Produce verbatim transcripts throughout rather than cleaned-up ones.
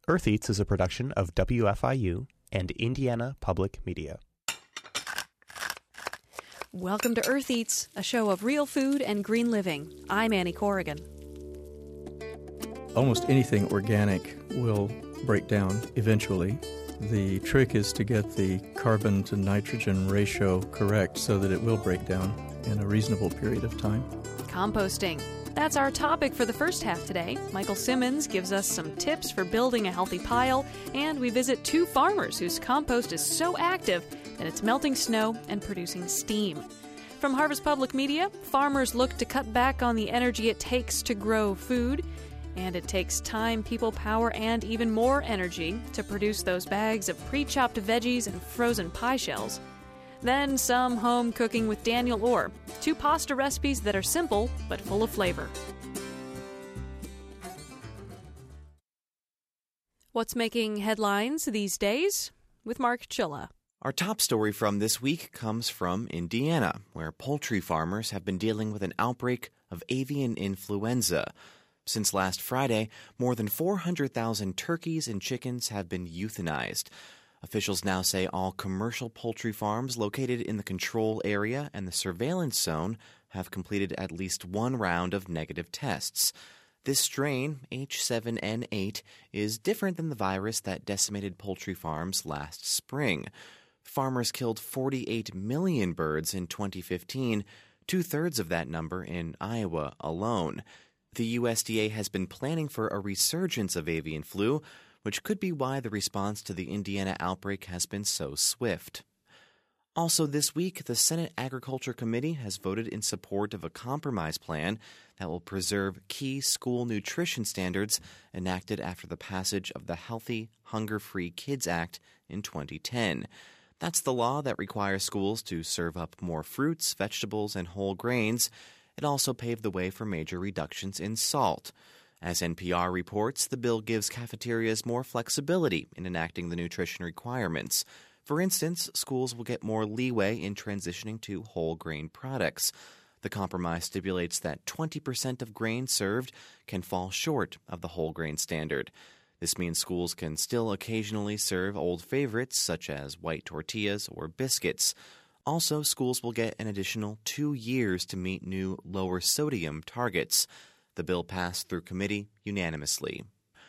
Earth Eats is a production of W F I U and Indiana Public Media. Welcome to Earth Eats, a show of real food and green living. I'm Annie Corrigan. Almost anything organic will break down eventually. The trick is to get the carbon to nitrogen ratio correct so that it will break down in a reasonable period of time. Composting. That's our topic for the first half today. Michael Simmons gives us some tips for building a healthy pile, and we visit two farmers whose compost is so active that it's melting snow and producing steam. From Harvest Public Media, farmers look to cut back on the energy it takes to grow food, and it takes time, people, power, and even more energy to produce those bags of pre-chopped veggies and frozen pie shells. Then some home cooking with Daniel Orr, two pasta recipes that are simple but full of flavor. What's making headlines these days? With Mark Chilla. Our top story from this week comes from Indiana, where poultry farmers have been dealing with an outbreak of avian influenza. Since last Friday, more than four hundred thousand turkeys and chickens have been euthanized. Officials now say all commercial poultry farms located in the control area and the surveillance zone have completed at least one round of negative tests. This strain, H seven N eight, is different than the virus that decimated poultry farms last spring. Farmers killed forty-eight million birds in twenty fifteen, two-thirds of that number in Iowa alone. The U S D A has been planning for a resurgence of avian flu, which could be why the response to the Indiana outbreak has been so swift. Also this week, the Senate Agriculture Committee has voted in support of a compromise plan that will preserve key school nutrition standards enacted after the passage of the Healthy, Hunger-Free Kids Act in twenty ten. That's the law that requires schools to serve up more fruits, vegetables, and whole grains. It also paved the way for major reductions in salt. As N P R reports, the bill gives cafeterias more flexibility in enacting the nutrition requirements. For instance, schools will get more leeway in transitioning to whole grain products. The compromise stipulates that twenty percent of grain served can fall short of the whole grain standard. This means schools can still occasionally serve old favorites such as white tortillas or biscuits. Also, schools will get an additional two years to meet new lower sodium targets. The bill passed through committee unanimously.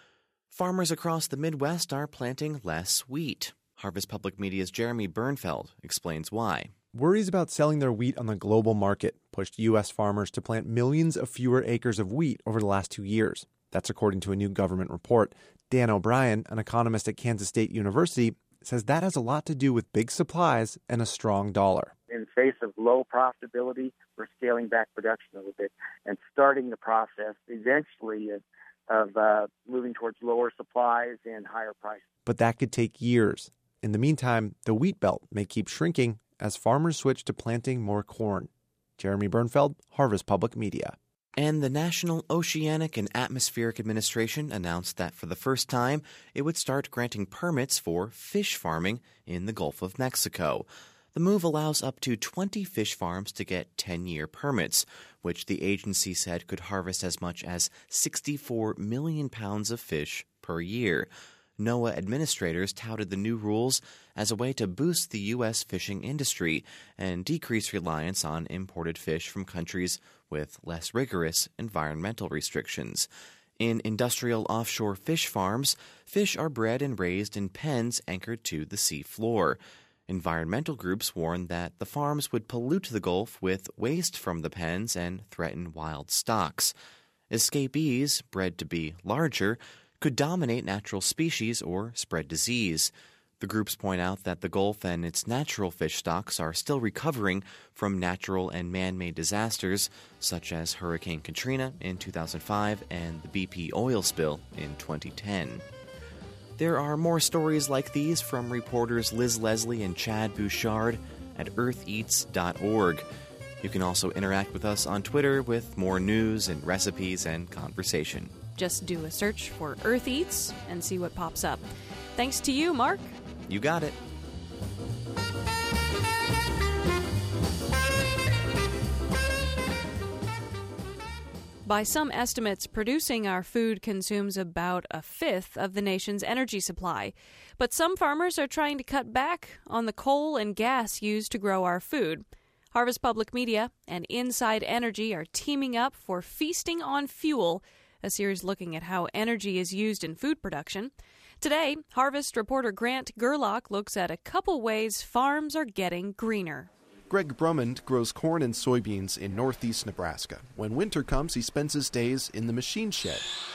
Farmers across the Midwest are planting less wheat. Harvest Public Media's Jeremy Bernfeld explains why. Worries about selling their wheat on the global market pushed U S farmers to plant millions of fewer acres of wheat over the last two years. That's according to a new government report. Dan O'Brien, an economist at Kansas State University, says that has a lot to do with big supplies and a strong dollar. In the face of low profitability, we're scaling back production a little bit and starting the process eventually of, of uh, moving towards lower supplies and higher prices. But that could take years. In the meantime, the wheat belt may keep shrinking as farmers switch to planting more corn. Jeremy Bernfeld, Harvest Public Media. And the National Oceanic and Atmospheric Administration announced that for the first time, it would start granting permits for fish farming in the Gulf of Mexico. The move allows up to twenty fish farms to get ten-year permits, which the agency said could harvest as much as sixty-four million pounds of fish per year. NOAA administrators touted the new rules as a way to boost the U S fishing industry and decrease reliance on imported fish from countries with less rigorous environmental restrictions. In industrial offshore fish farms, fish are bred and raised in pens anchored to the sea floor. Environmental groups warn that the farms would pollute the Gulf with waste from the pens and threaten wild stocks. Escapees, bred to be larger, could dominate natural species or spread disease. The groups point out that the Gulf and its natural fish stocks are still recovering from natural and man-made disasters such as Hurricane Katrina in two thousand five and the B P oil spill in twenty ten. There are more stories like these from reporters Liz Leslie and Chad Bouchard at earth eats dot org. You can also interact with us on Twitter with more news and recipes and conversation. Just do a search for Earth Eats and see what pops up. Thanks to you, Mark. You got it. By some estimates, producing our food consumes about a fifth of the nation's energy supply. But some farmers are trying to cut back on the coal and gas used to grow our food. Harvest Public Media and Inside Energy are teaming up for Feasting on Fuel, a series looking at how energy is used in food production. Today, Harvest reporter Grant Gerlach looks at a couple ways farms are getting greener. Greg Brummond grows corn and soybeans in northeast Nebraska. When winter comes, he spends his days in the machine shed,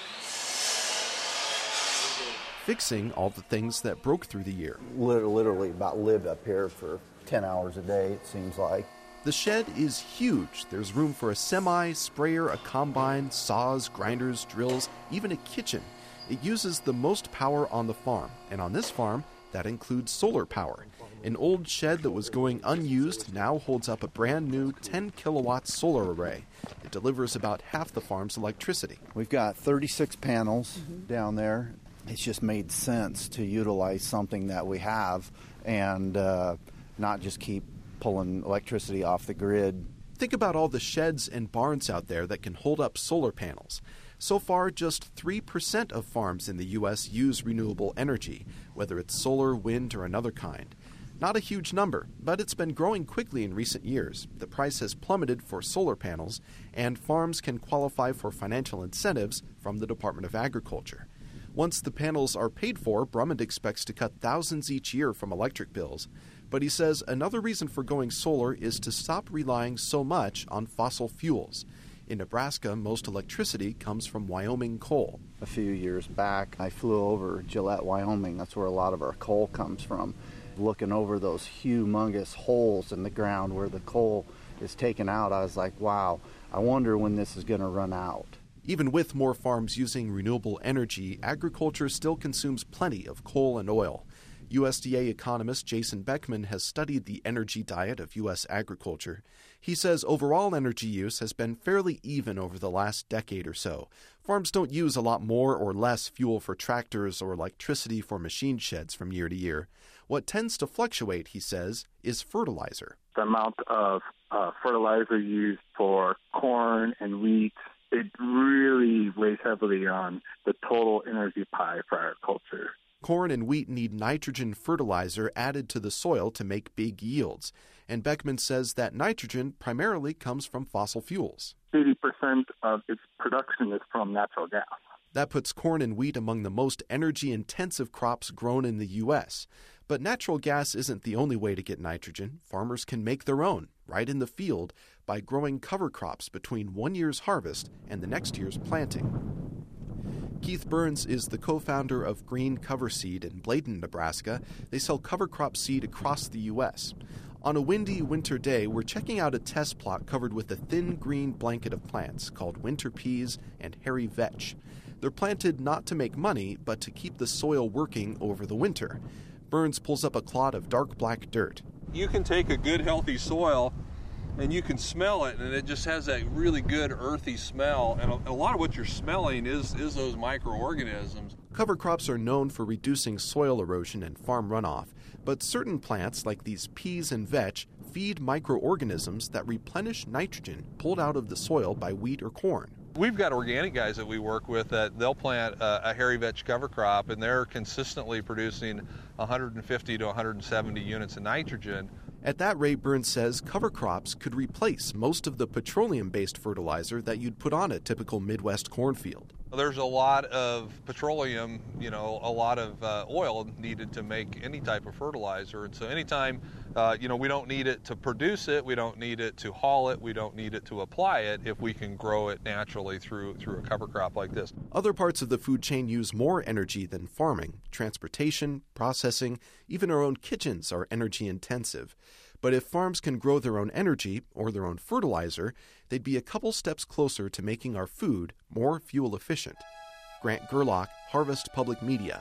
fixing all the things that broke through the year. Literally about live up here for ten hours a day, it seems like. The shed is huge. There's room for a semi, sprayer, a combine, saws, grinders, drills, even a kitchen. It uses the most power on the farm, and on this farm, that includes solar power. An old shed that was going unused now holds up a brand new ten kilowatt solar array. It delivers about half the farm's electricity. We've got thirty-six panels mm-hmm. down there. It's just made sense to utilize something that we have and uh, not just keep pulling electricity off the grid. Think about all the sheds and barns out there that can hold up solar panels. So far, just three percent of farms in the U S use renewable energy, whether it's solar, wind, or another kind. Not a huge number, but it's been growing quickly in recent years. The price has plummeted for solar panels, and farms can qualify for financial incentives from the Department of Agriculture. Once the panels are paid for, Brummond expects to cut thousands each year from electric bills. But he says another reason for going solar is to stop relying so much on fossil fuels. In Nebraska, most electricity comes from Wyoming coal. A few years back, I flew over Gillette, Wyoming. That's where a lot of our coal comes from. Looking over those humongous holes in the ground where the coal is taken out, I was like, wow, I wonder when this is going to run out. Even with more farms using renewable energy, agriculture still consumes plenty of coal and oil. U S D A economist Jason Beckman has studied the energy diet of U S agriculture. He says overall energy use has been fairly even over the last decade or so. Farms don't use a lot more or less fuel for tractors or electricity for machine sheds from year to year. What tends to fluctuate, he says, is fertilizer. The amount of uh, fertilizer used for corn and wheat, it really weighs heavily on the total energy pie for agriculture. Corn and wheat need nitrogen fertilizer added to the soil to make big yields. And Beckman says that nitrogen primarily comes from fossil fuels. eighty percent of its production is from natural gas. That puts corn and wheat among the most energy-intensive crops grown in the U S. But natural gas isn't the only way to get nitrogen. Farmers can make their own, right in the field, by growing cover crops between one year's harvest and the next year's planting. Keith Burns is the co-founder of Green Cover Seed in Bladen, Nebraska. They sell cover crop seed across the U S. On a windy winter day, we're checking out a test plot covered with a thin green blanket of plants called winter peas and hairy vetch. They're planted not to make money, but to keep the soil working over the winter. Burns pulls up a clod of dark black dirt. You can take a good, healthy soil and you can smell it, and it just has that really good earthy smell. And a, a lot of what you're smelling is, is those microorganisms. Cover crops are known for reducing soil erosion and farm runoff, but certain plants, like these peas and vetch, feed microorganisms that replenish nitrogen pulled out of the soil by wheat or corn. We've got organic guys that we work with that they'll plant a, a hairy vetch cover crop, and they're consistently producing one hundred fifty to one hundred seventy units of nitrogen. At that rate, Burns says cover crops could replace most of the petroleum-based fertilizer that you'd put on a typical Midwest cornfield. There's a lot of petroleum, you know, a lot of uh, oil needed to make any type of fertilizer. And so anytime, uh, you know, we don't need it to produce it, we don't need it to haul it, we don't need it to apply it if we can grow it naturally through, through a cover crop like this. Other parts of the food chain use more energy than farming. Transportation, processing, even our own kitchens are energy intensive. But if farms can grow their own energy or their own fertilizer, they'd be a couple steps closer to making our food more fuel efficient. Grant Gerlach, Harvest Public Media.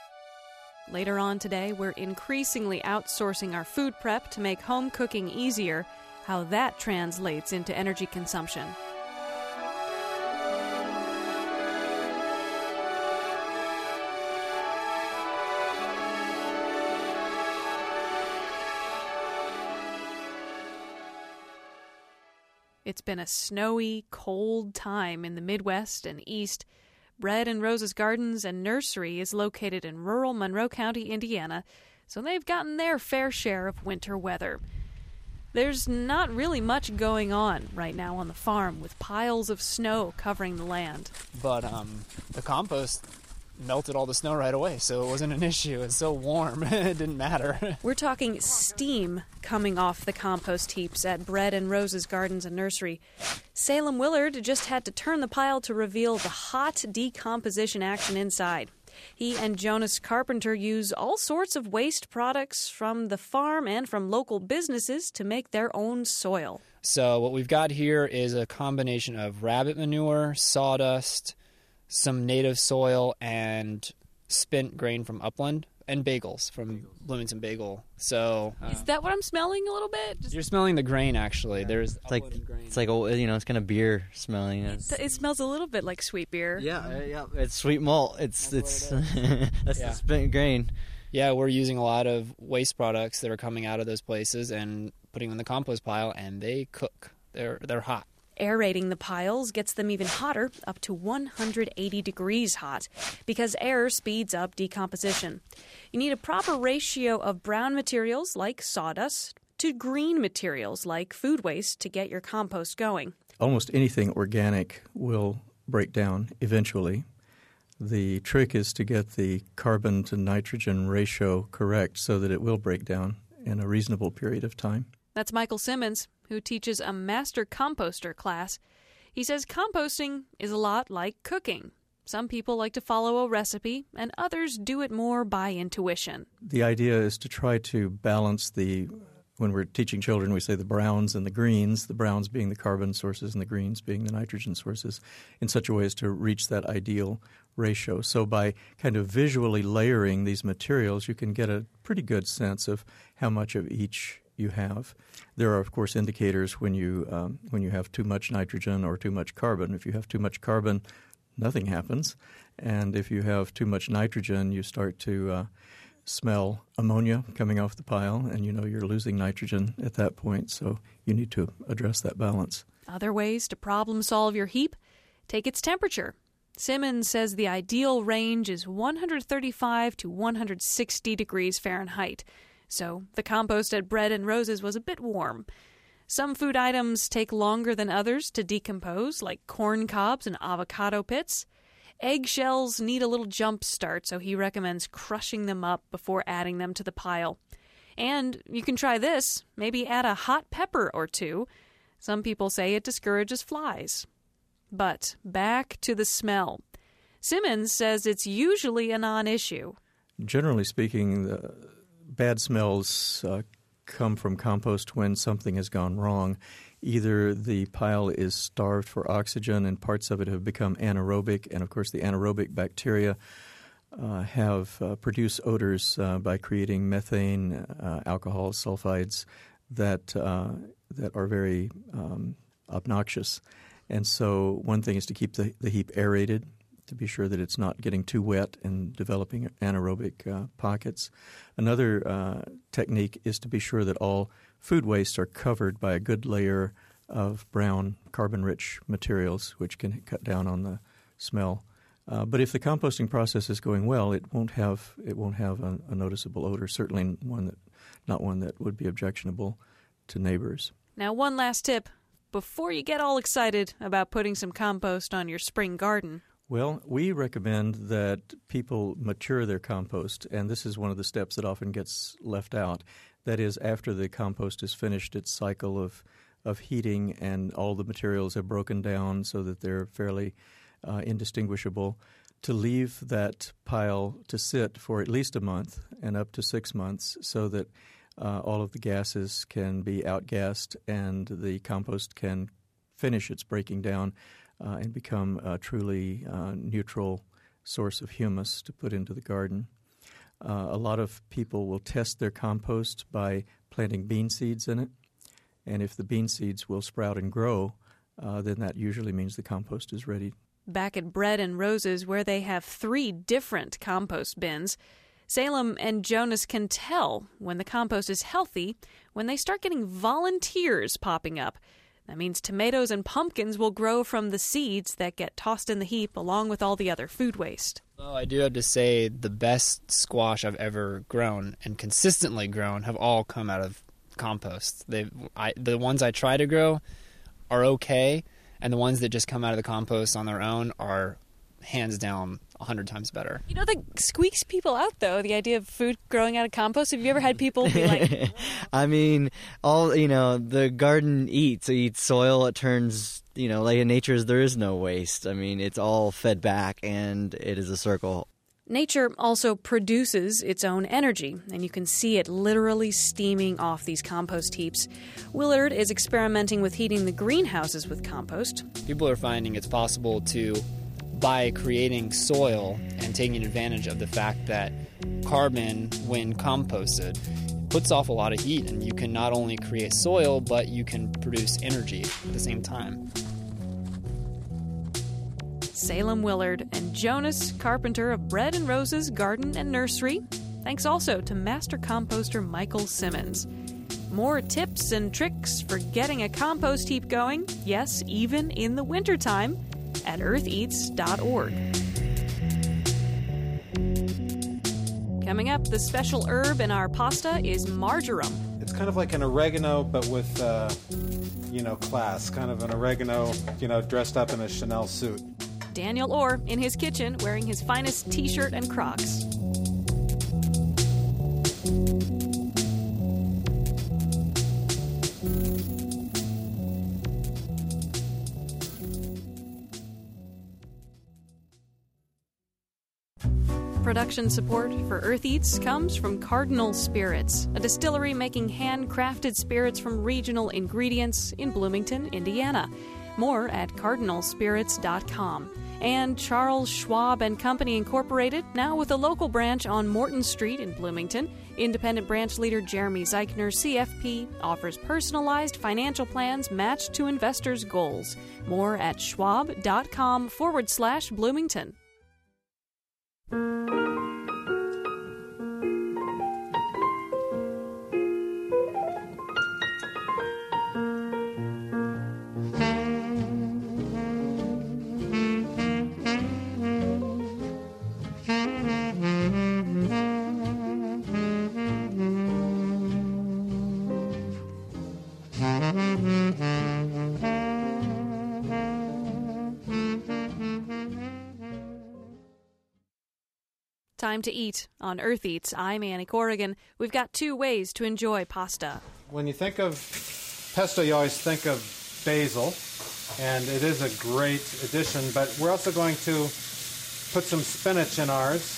Later on today, we're increasingly outsourcing our food prep to make home cooking easier, how that translates into energy consumption. It's been a snowy, cold time in the Midwest and East. Bread and Rose's Gardens and Nursery is located in rural Monroe County, Indiana, so they've gotten their fair share of winter weather. There's not really much going on right now on the farm with piles of snow covering the land. But um, the compost melted all the snow right away, so it wasn't an issue. It's so warm, it didn't matter. We're talking steam coming off the compost heaps at Bread and Rose's Gardens and Nursery. Salem Willard just had to turn the pile to reveal the hot decomposition action inside. He and Jonas Carpenter use all sorts of waste products from the farm and from local businesses to make their own soil. So what we've got here is a combination of rabbit manure, sawdust, some native soil, and spent grain from Upland, and bagels from Bloomington Bagel. So uh, is that what I'm smelling a little bit? Just... You're smelling the grain, actually. Yeah. There's it's like grain. It's like a, you know, it's kind of beer smelling. It, it smells a little bit like sweet beer. Yeah, uh, yeah. It's sweet malt. It's that's it's it that's yeah. the spent grain. Yeah, we're using a lot of waste products that are coming out of those places and putting them in the compost pile, and they cook. They're they're hot. Aerating the piles gets them even hotter, up to one hundred eighty degrees hot, because air speeds up decomposition. You need a proper ratio of brown materials, like sawdust, to green materials, like food waste, to get your compost going. Almost anything organic will break down eventually. The trick is to get the carbon to nitrogen ratio correct so that it will break down in a reasonable period of time. That's Michael Simmons, who teaches a master composter class. He says composting is a lot like cooking. Some people like to follow a recipe, and others do it more by intuition. The idea is to try to balance the, when we're teaching children, we say the browns and the greens, the browns being the carbon sources and the greens being the nitrogen sources, in such a way as to reach that ideal ratio. So by kind of visually layering these materials, you can get a pretty good sense of how much of each you have. There are, of course, indicators when you um, when you have too much nitrogen or too much carbon. If you have too much carbon, nothing happens. And if you have too much nitrogen, you start to uh, smell ammonia coming off the pile, and you know you're losing nitrogen at that point. So you need to address that balance. Other ways to problem solve your heap? Take its temperature. Simmons says the ideal range is one hundred thirty-five to one hundred sixty degrees Fahrenheit. So the compost at Bread and Rose's was a bit warm. Some food items take longer than others to decompose, like corn cobs and avocado pits. Eggshells need a little jump start, so he recommends crushing them up before adding them to the pile. And you can try this. Maybe add a hot pepper or two. Some people say it discourages flies. But back to the smell. Simmons says it's usually a non-issue. Generally speaking, the bad smells uh, come from compost when something has gone wrong. Either the pile is starved for oxygen and parts of it have become anaerobic, and of course the anaerobic bacteria uh, have uh, produced odors uh, by creating methane, uh, alcohol, sulfides that uh, that are very um, obnoxious. And so one thing is to keep the, the heap aerated, to be sure that it's not getting too wet and developing anaerobic uh, pockets. Another uh, technique is to be sure that all food wastes are covered by a good layer of brown carbon-rich materials, which can cut down on the smell. Uh, but if the composting process is going well, it won't have it won't have a, a noticeable odor. Certainly one that not one that would be objectionable to neighbors. Now, one last tip before you get all excited about putting some compost on your spring garden. Well, we recommend that people mature their compost, and this is one of the steps that often gets left out. That is, after the compost has finished its cycle of, of heating and all the materials have broken down so that they're fairly uh, indistinguishable, to leave that pile to sit for at least a month and up to six months so that uh, all of the gases can be outgassed and the compost can finish its breaking down Uh, and become a truly uh, neutral source of humus to put into the garden. Uh, a lot of people will test their compost by planting bean seeds in it, and if the bean seeds will sprout and grow, uh, then that usually means the compost is ready. Back at Bread and Rose's, where they have three different compost bins, Salem and Jonas can tell when the compost is healthy when they start getting volunteers popping up. That means tomatoes and pumpkins will grow from the seeds that get tossed in the heap along with all the other food waste. Well, I do have to say the best squash I've ever grown and consistently grown have all come out of compost. They, I, the ones I try to grow are okay, and the ones that just come out of the compost on their own are hands down a hundred times better. You know, that squeaks people out, though, the idea of food growing out of compost. Have you ever had people be like... I mean, all, you know, the garden eats. It eats soil. It turns, you know, like in nature, there is no waste. I mean, it's all fed back, and it is a circle. Nature also produces its own energy, and you can see it literally steaming off these compost heaps. Willard is experimenting with heating the greenhouses with compost. People are finding it's possible to, by creating soil and taking advantage of the fact that carbon, when composted, puts off a lot of heat, and you can not only create soil, but you can produce energy at the same time. Salem Willard and Jonas Carpenter of Bread and Roses Garden and Nursery. Thanks also to master composter Michael Simmons. More tips and tricks for getting a compost heap going, yes, even in the wintertime, at earth eats dot org. Coming up, the special herb in our pasta is marjoram. It's kind of like an oregano, but with, uh, you know, class. Kind of an oregano, you know, dressed up in a Chanel suit. Daniel Orr in his kitchen wearing his finest t-shirt and Crocs. Production support for Earth Eats comes from Cardinal Spirits, a distillery making handcrafted spirits from regional ingredients in Bloomington, Indiana. More at cardinal spirits dot com. And Charles Schwab and Company Incorporated, now with a local branch on Morton Street in Bloomington. Independent branch leader Jeremy Zeichner, C F P, offers personalized financial plans matched to investors' goals. More at schwab.com forward slash Bloomington. Time to eat on Earth Eats. I'm Annie Corrigan. We've got two ways to enjoy pasta. When you think of pesto, you always think of basil, and it is a great addition, but we're also going to put some spinach in ours,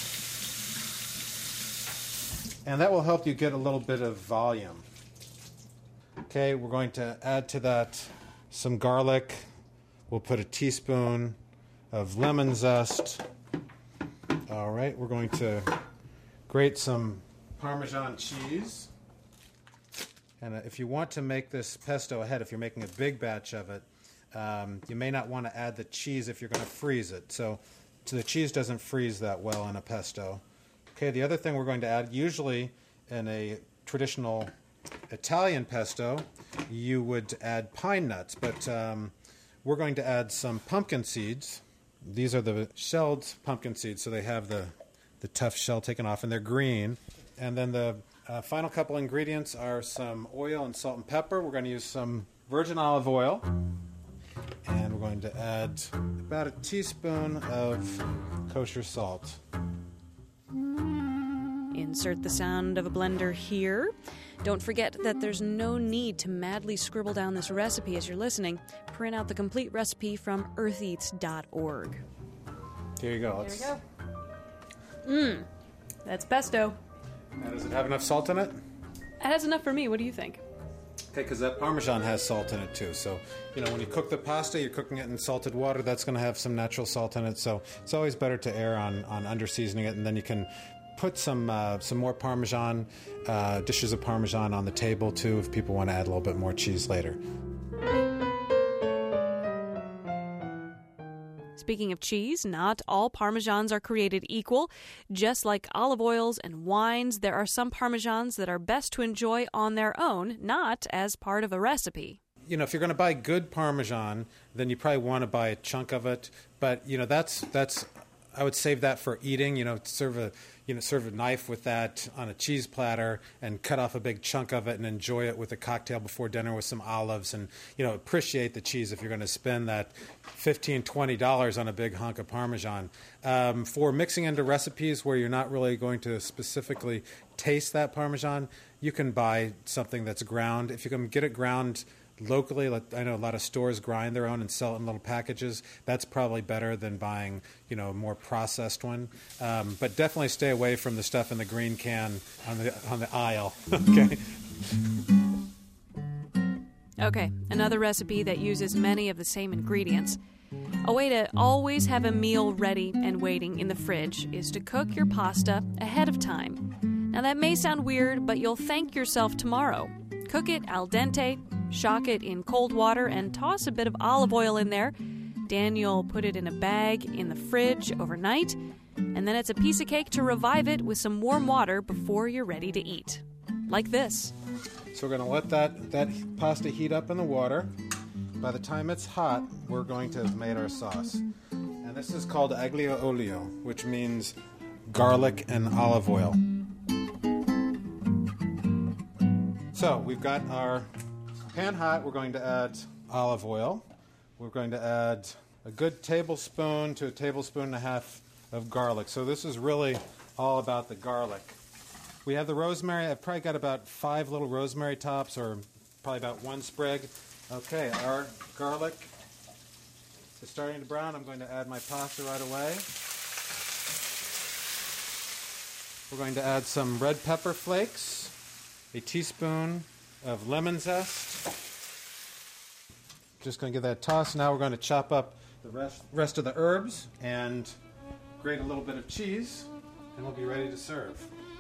and that will help you get a little bit of volume. Okay, we're going to add to that some garlic. We'll put a teaspoon of lemon zest. All right, we're going to grate some Parmesan cheese. And if you want to make this pesto ahead, if you're making a big batch of it, um, you may not want to add the cheese if you're going to freeze it. So, so the cheese doesn't freeze that well in a pesto. Okay, the other thing we're going to add, usually in a traditional Italian pesto, you would add pine nuts, but um, we're going to add some pumpkin seeds. These are the shelled pumpkin seeds, so they have the, the tough shell taken off, and they're green. And then the uh, final couple ingredients are some oil and salt and pepper. We're going to use some virgin olive oil, and we're going to add about a teaspoon of kosher salt. Insert the sound of a blender here. Don't forget that there's no need to madly scribble down this recipe as you're listening. Print out the complete recipe from earth eats dot org. Here you go. There we go. Mmm, that's pesto. Now, does it have enough salt in it? It has enough for me. What do you think? Okay, because that Parmesan has salt in it too. So, you know, when you cook the pasta, you're cooking it in salted water. That's going to have some natural salt in it. So it's always better to err on, on under-seasoning it, and then you can put some uh, some more Parmesan, uh, dishes of Parmesan on the table too if people want to add a little bit more cheese later. Speaking of cheese, not all Parmesans are created equal. Just like olive oils and wines, there are some Parmesans that are best to enjoy on their own, not as part of a recipe. you know, if you're going to buy good Parmesan, then you probably want to buy a chunk of it. But, you know, that's, that's I would save that for eating, you know, serve a, you know, serve a knife with that on a cheese platter and cut off a big chunk of it and enjoy it with a cocktail before dinner with some olives and, you know, appreciate the cheese if you're going to spend that fifteen dollars, twenty dollars on a big hunk of Parmesan. Um, for mixing into recipes where you're not really going to specifically taste that Parmesan, you can buy something that's ground. If you can get it ground locally, like I know a lot of stores grind their own and sell it in little packages. That's probably better than buying, you know, a more processed one. Um, but definitely stay away from the stuff in the green can on the on the aisle. Okay. Okay, another recipe that uses many of the same ingredients. A way to always have a meal ready and waiting in the fridge is to cook your pasta ahead of time. Now that may sound weird, but you'll thank yourself tomorrow. Cook it al dente, shock it in cold water, and toss a bit of olive oil in there. Daniel put it in a bag in the fridge overnight, and then it's a piece of cake to revive it with some warm water before you're ready to eat. Like this. So we're going to let that, that pasta heat up in the water. By the time it's hot, we're going to have made our sauce. And this is called aglio olio, which means garlic and olive oil. So we've got our pan hot. We're going to add olive oil. We're going to add a good tablespoon to a tablespoon and a half of garlic. So this is really all about the garlic. We have the rosemary. I've probably got about five little rosemary tops, or probably about one sprig. Okay, our garlic is starting to brown. I'm going to add my pasta right away. We're going to add some red pepper flakes, a teaspoon of lemon zest. Just going to give that a toss. Now we're going to chop up the rest, rest of the herbs and grate a little bit of cheese, and we'll be ready to serve.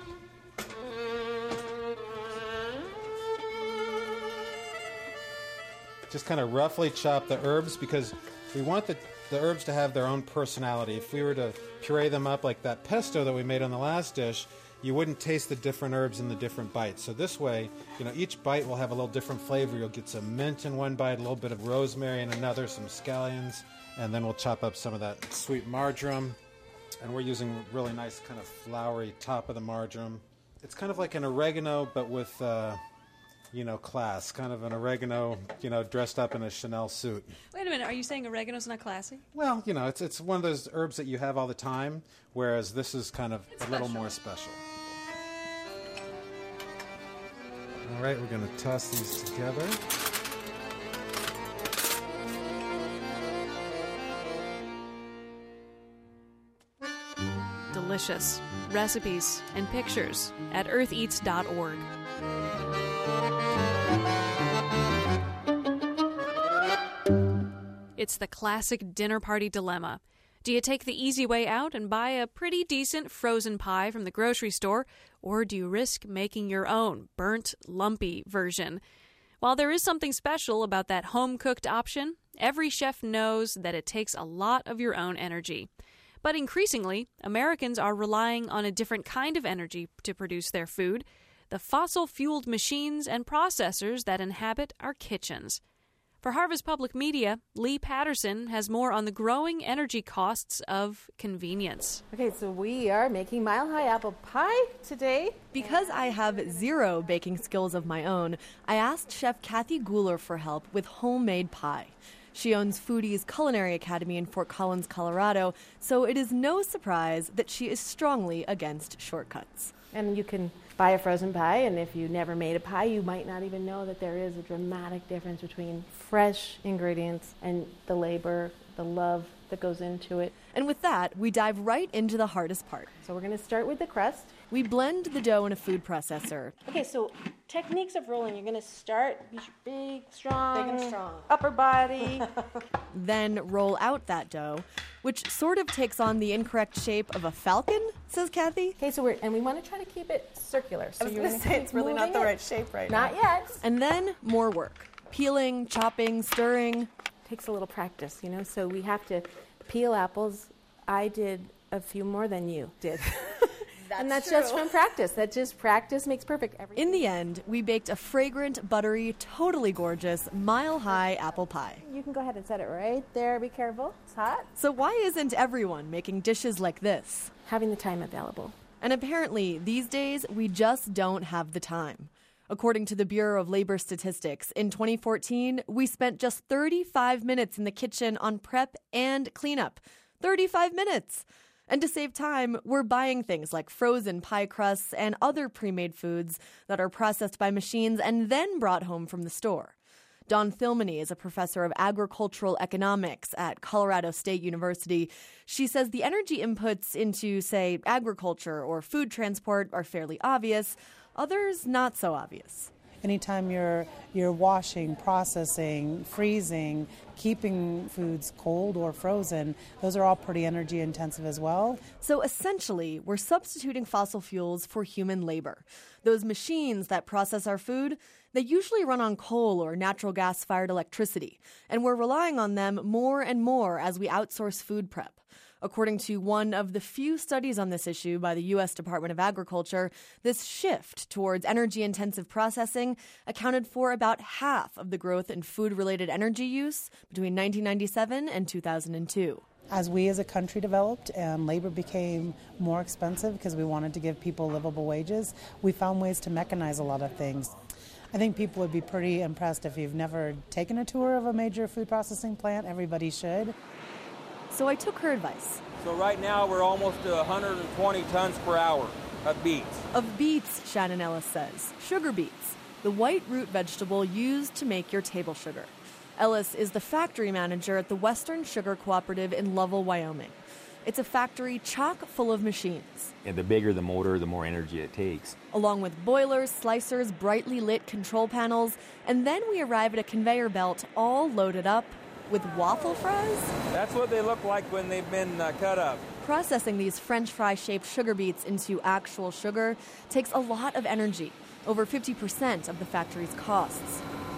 Just kind of roughly chop the herbs because we want the, the herbs to have their own personality. If we were to puree them up like that pesto that we made on the last dish, you wouldn't taste the different herbs in the different bites. So this way, you know, each bite will have a little different flavor. You'll get some mint in one bite, a little bit of rosemary in another, some scallions, and then we'll chop up some of that sweet marjoram. And we're using really nice kind of floury top of the marjoram. It's kind of like an oregano, but with, uh, you know, class. Kind of an oregano, you know, dressed up in a Chanel suit. Wait a minute, are you saying oregano's not classy? Well, you know, it's it's one of those herbs that you have all the time, whereas this is kind of it's a little special. more special. All right, we're going to toss these together. Delicious. Recipes and pictures at earth eats dot org. It's the classic dinner party dilemma. Do you take the easy way out and buy a pretty decent frozen pie from the grocery store, or do you risk making your own burnt, lumpy version? While there is something special about that home-cooked option, every chef knows that it takes a lot of your own energy. But increasingly, Americans are relying on a different kind of energy to produce their food, the fossil-fueled machines and processors that inhabit our kitchens. For Harvest Public Media, Lee Patterson has more on the growing energy costs of convenience. Okay, so we are making Mile High apple pie today. Because I have zero baking skills of my own, I asked Chef Kathy Guler for help with homemade pie. She owns Foodie's Culinary Academy in Fort Collins, Colorado, so it is no surprise that she is strongly against shortcuts. And you can buy a frozen pie, and if you never made a pie, you might not even know that there is a dramatic difference between fresh ingredients and the labor, the love that goes into it. And with that, we dive right into the hardest part. So we're going to start with the crust. We blend the dough in a food processor. Okay, so techniques of rolling. You're going to start big, strong, Big and strong. upper body. Then roll out that dough, which sort of takes on the incorrect shape of a falcon, says Kathy. Okay, so we're, and we want to try to keep it circular. So I was you're going to say it's really not the it. right shape right not now. Not yet. And then more work. Peeling, chopping, stirring. Takes a little practice, you know, so we have to peel apples. I did a few more than you did. That's and that's true. Just from practice. That just practice makes perfect. Everything. In the end, we baked a fragrant, buttery, totally gorgeous, mile-high apple pie. You can go ahead and set it right there. Be careful. It's hot. So why isn't everyone making dishes like this? Having the time available. And apparently, these days, we just don't have the time. According to the Bureau of Labor Statistics, in twenty fourteen, we spent just thirty-five minutes in the kitchen on prep and cleanup. thirty-five minutes! And to save time, we're buying things like frozen pie crusts and other pre-made foods that are processed by machines and then brought home from the store. Dawn Thilmany is a professor of agricultural economics at Colorado State University. She says the energy inputs into, say, agriculture or food transport are fairly obvious, others not so obvious. Anytime you're you're washing, processing, freezing, keeping foods cold or frozen, those are all pretty energy intensive as well. So essentially, we're substituting fossil fuels for human labor. Those machines that process our food, they usually run on coal or natural gas-fired electricity, and we're relying on them more and more as we outsource food prep. According to one of the few studies on this issue by the U S Department of Agriculture, this shift towards energy-intensive processing accounted for about half of the growth in food-related energy use between nineteen ninety-seven and two thousand two. As we as a country developed and labor became more expensive because we wanted to give people livable wages, we found ways to mechanize a lot of things. I think people would be pretty impressed if you've never taken a tour of a major food processing plant. Everybody should. So I took her advice. So right now we're almost to one hundred twenty tons per hour of beets. Of beets, Shannon Ellis says. Sugar beets, the white root vegetable used to make your table sugar. Ellis is the factory manager at the Western Sugar Cooperative in Lovell, Wyoming. It's a factory chock full of machines. And the bigger the motor, the more energy it takes. Along with boilers, slicers, brightly lit control panels, and then we arrive at a conveyor belt all loaded up with waffle fries? That's what they look like when they've been uh, cut up. Processing these French fry-shaped sugar beets into actual sugar takes a lot of energy, over fifty percent of the factory's costs.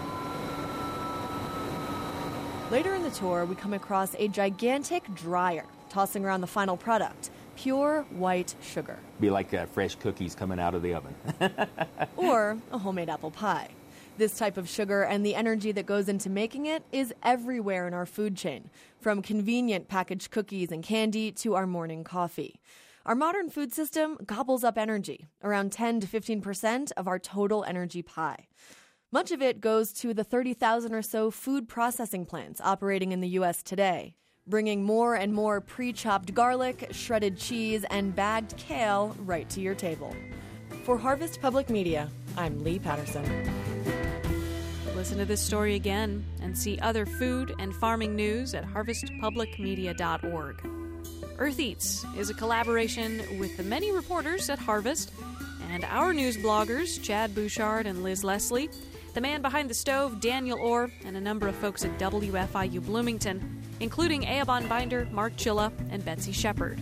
Later in the tour, we come across a gigantic dryer tossing around the final product, pure white sugar. Be like uh, fresh cookies coming out of the oven. Or a homemade apple pie. This type of sugar and the energy that goes into making it is everywhere in our food chain, from convenient packaged cookies and candy to our morning coffee. Our modern food system gobbles up energy, around ten to fifteen percent of our total energy pie. Much of it goes to the thirty thousand or so food processing plants operating in the U S today, bringing more and more pre-chopped garlic, shredded cheese, and bagged kale right to your table. For Harvest Public Media, I'm Lee Patterson. Listen to this story again and see other food and farming news at harvest public media dot org. Earth Eats is a collaboration with the many reporters at Harvest and our news bloggers, Chad Bouchard and Liz Leslie, the man behind the stove, Daniel Orr, and a number of folks at W F I U Bloomington, including Eobon Binder, Mark Chilla, and Betsy Shepard.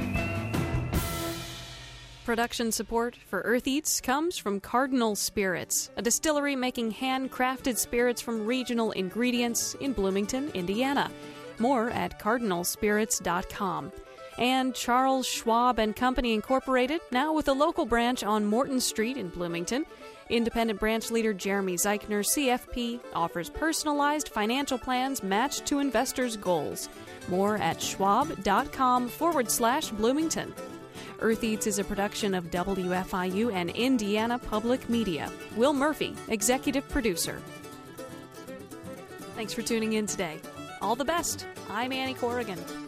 Production support for Earth Eats comes from Cardinal Spirits, a distillery making handcrafted spirits from regional ingredients in Bloomington, Indiana. More at cardinal spirits dot com. And Charles Schwab and Company Incorporated, now with a local branch on Morton Street in Bloomington. Independent branch leader Jeremy Zeichner, C F P, offers personalized financial plans matched to investors' goals. More at schwab.com forward slash Bloomington. Earth Eats is a production of W F I U and Indiana Public Media. Will Murphy, executive producer. Thanks for tuning in today. All the best. I'm Annie Corrigan.